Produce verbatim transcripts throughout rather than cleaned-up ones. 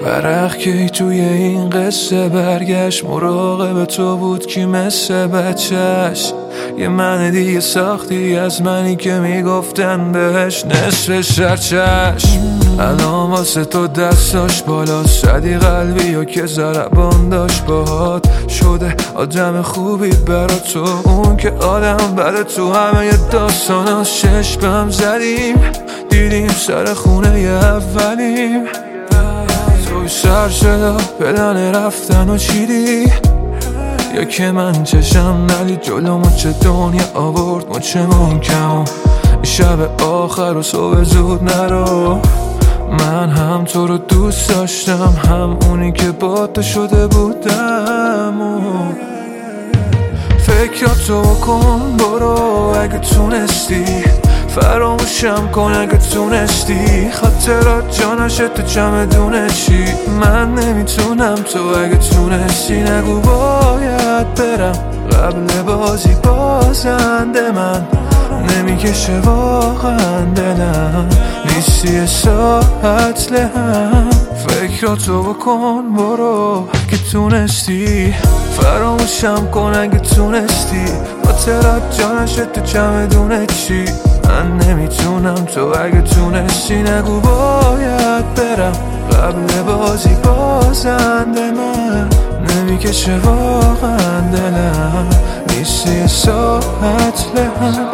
ورق کی توی این قصه برگشت، مراقب تو بود که مثل بچهش یه من دیگه ساختی از منی که میگفتن بهش نصف شرچشم. الان واسه تو دستاش بالا صدی قلبی یا که ضربان داشت باهات شده آدم خوبی برا تو، اون که آدم بده تو همه داستاناش. چشمم زدیم دیدیم سر خونه ی اولیم، توی سر شد پلن رفتن و چیدی یا که من چشم ندید جلومو چه دنیا آورد مچمون کم. شب آخر و صبح زود نرو، من هم تو رو دوست داشتم هم اونی که با تو شده بودم. و فکراتو کن برو اگه تونستی، فراموشم کن اگه تونستی. خاطرات جانشه تو چمدونه چی، من نمیتونم تو اگه تونستی. نگو باید برم قبل بازی بازنده من نمیکشه واقعا دلم، نیستی ساعت لهم. فکراتو بکن برو اگه تونستی، فراموشم کن اگه تونستی. خاطرات جانشه تو چمدونه چی، من نمیتونم تو اگه تونستی. نگو باید برم قبل بازی بازنده من نمیکشه واقعا دلم، نیستی ساعت لهم.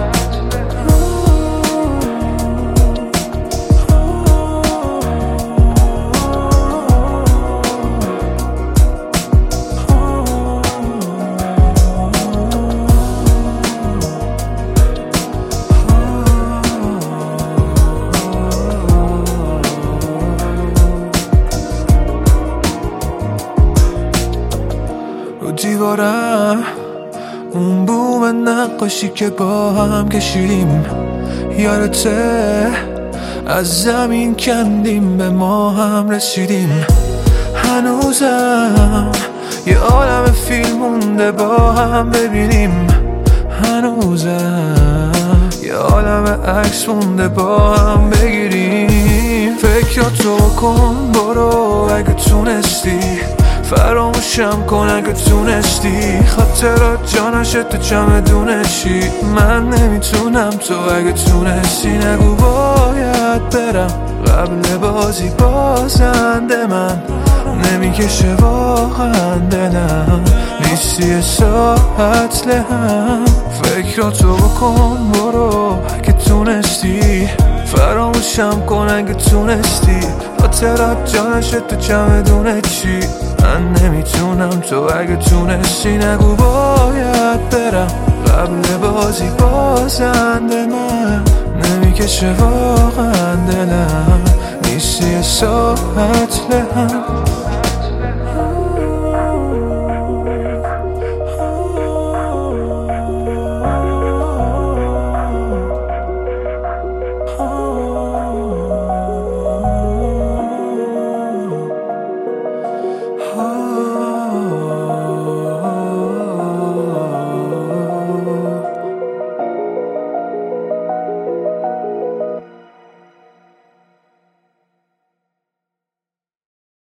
دیوارم اون بوم نقاشی که با هم کشیدیم، یادته از زمین کندیم به ما هم رسیدیم. هنوزم یه عالم فیلم مونده با هم ببینیم، هنوزم یه عالم عکس مونده با هم بگیریم. فکراتو کن برو اگه تونستی، فراموشم کن اگه تونستی. خاطرات جانشه تو چمدونه چی، من نمیتونم تو اگه تونستی. نگو باید برم قبل بازی بازنده من نمیکشه واقعا دلم، نیستی ساعت لهم. فکراتو بکن برو اگه تونستی، فراموشم کن اگه تونستی. خاطرات جانشه تو چمدونه چی، من نمیتونم تو اگه تونستی. نگو باید برم قبل بازی بازنده من نمیکشه واقعا دلم، نیستی ساعت لهم.